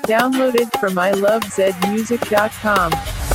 Downloaded from ilovezmusic.com.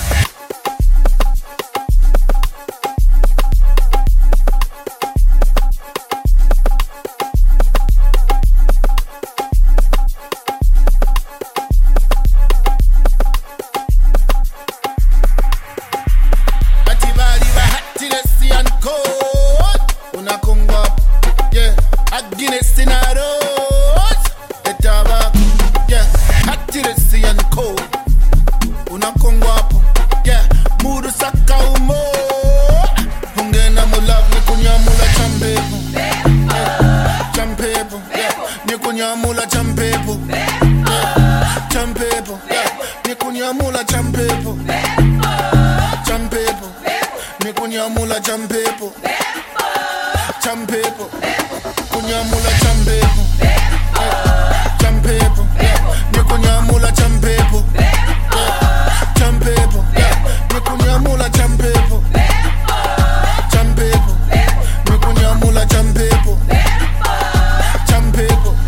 Guinness in a road, the tabac, yeah, accuracy and code. Una kongwapo, yeah, mudu saka umo. Hungena mulab ni kunyamula champepo, champepo, yeah, ni kunyamula champepo, champepo, yeah, ni kunyamula champepo, champepo, ni kunyamula champepo, champepo. Kunyamula champepo, champepo, ni kunyamula champepo, champepo, ni kunyamula champepo, champepo, ni kunyamula champepo, champepo.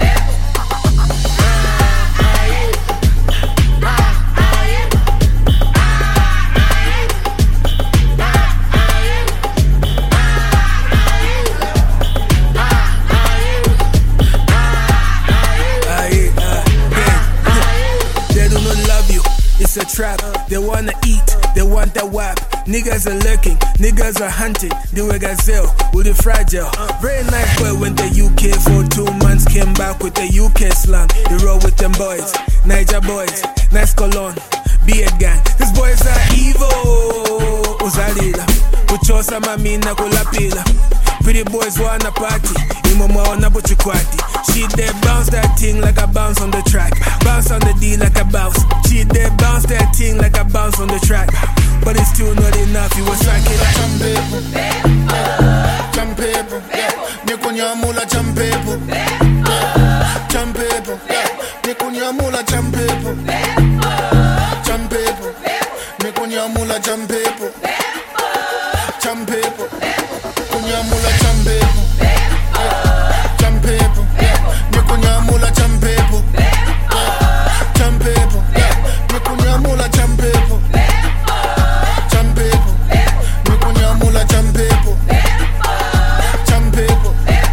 It's a trap, they wanna eat, they want the wap. Niggas are lurking, niggas are hunting. They were gazelle with a fragile. Very nice boy went to UK for 2 months. Came back with the UK slang. He roll with them boys, Niger boys, nice cologne, beard gang. These boys are evil. Uzalila, kuchosa mamina kulapila. Pretty boys wanna party, imama wanna buchikwati. She there bounce that thing like a bounce on the track. Bounce on the D like a bounce. She there bounce that thing like a bounce on the track. But it's still not enough, you was like it. Champepo, champepo, ni kunyamula champepo, champepo, ni kunyamula champepo, champepo, ni kunyamula champepo, champepo, kunyamula champepo, champepo, ni kunyamula champepo, champepo, ni kunyamula champepo, champepo, ni kunyamula champepo, champepo.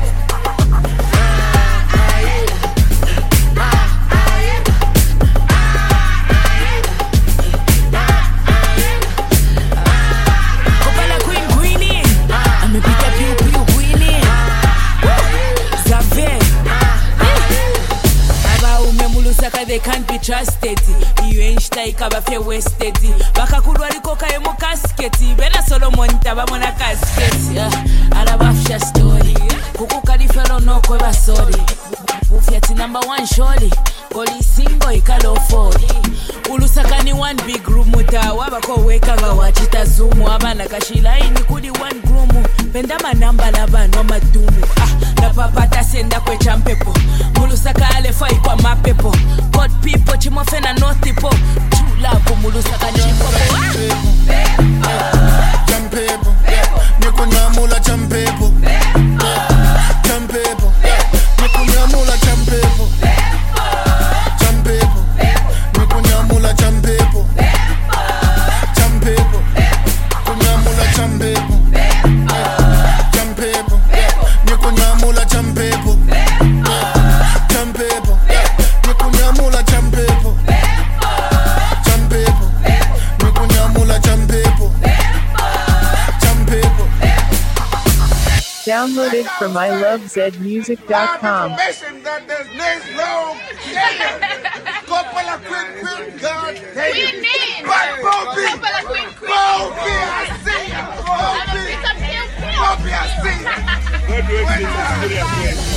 Kopala Queen Queenie, amepita piu piu Queenie. Zave, aba umemulusaka they can't be trusted. You ain't stay kaba fe wasted. Bakakulwa likoka emo casket. Bena Solomon tabamona casket. Alabafsha story. Kuku kalifelo no kweba sorry. Bufiati #1 shorty. Oli single ikalo 40. Ulusakani one big room utawa bako weka bawachita zoom abana kashila ini kudi one room. Penda manamba labantu amadumu. Napapata senda kwe champepo. Mulusaka alefai kwa mapepo. God people chimofena north tipo. True love mulusaka chipo. Champepo, ni kunyamula champepo, champepo, ni kunyamula champepo, champepo, ni kunyamula champepo, champepo, kunyamula champepo, champepo, ni kunyamula champepo, champepo, ni kunyamula champepo, champepo, ni kunyamula champepo, champepo. Downloaded from ilovezmusic.com. Information that there's next long Kopala Queen, God damn it. But Bobby, Bobby, I see you. Bobby, I see you.